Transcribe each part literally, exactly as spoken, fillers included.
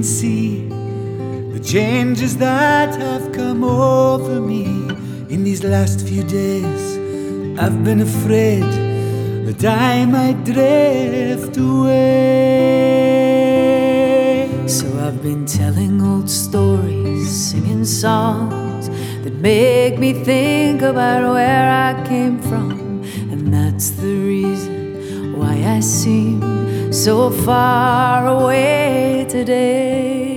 can see the changes that have come over me in these last few days. I've been afraid that I might drift away. So I've been telling old stories, singing songs that make me think about where I came from. And that's the reason why I seem so far away today.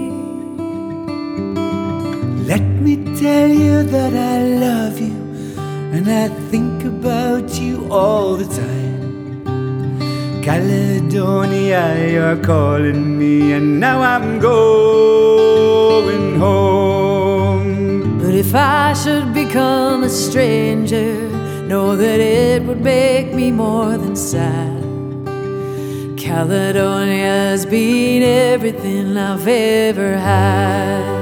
Let me tell you that I love you, and I think about you all the time. Caledonia, you're calling me, and now I'm going home. But if I should become a stranger, know that it would make me more than sad. Caledonia's been everything I've ever had.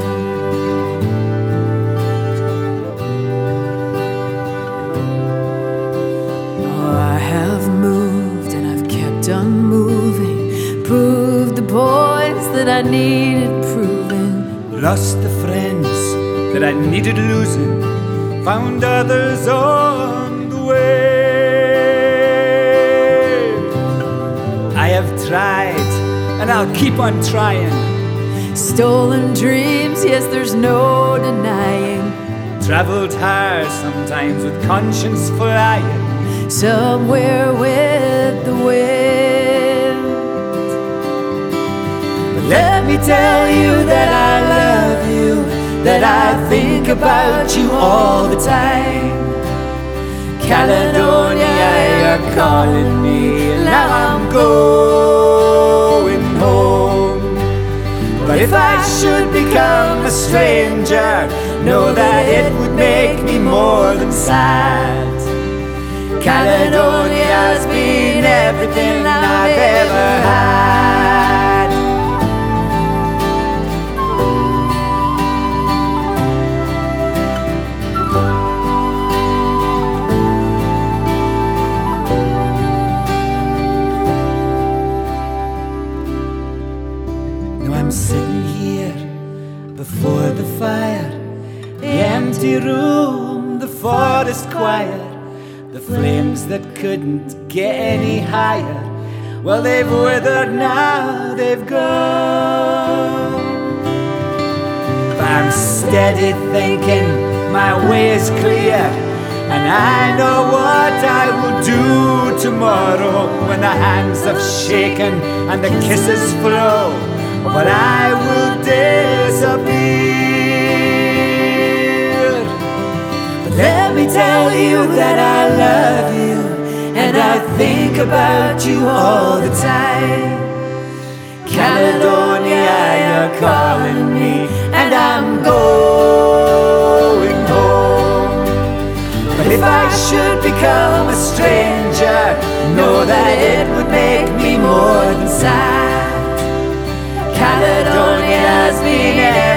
Done moving, proved the points that I needed proving, lost the friends that I needed losing, found others on the way. I have tried and I'll keep on trying. Stolen dreams, yes, there's no denying. Traveled hard, sometimes with conscience flying, somewhere with the wind. But let me tell you that I love you, that I think about you all the time. Caledonia, you're calling me, now I'm going home. But if I should become a stranger, know that it would make me more than sad. Caledonia's been everything I've ever had. Now I'm sitting here before the fire, the empty room, the forest quiet. The flames that couldn't get any higher, well, they've withered now, they've gone. But I'm steady thinking my way is clear, and I know what I will do tomorrow when the hands have shaken and the kisses flow. But I will disappear. Let me tell you that I love you, and I think about you all the time. Caledonia, you're calling me, and I'm going home. But if I should become a stranger, know that it would make me more than sad. Caledonia's been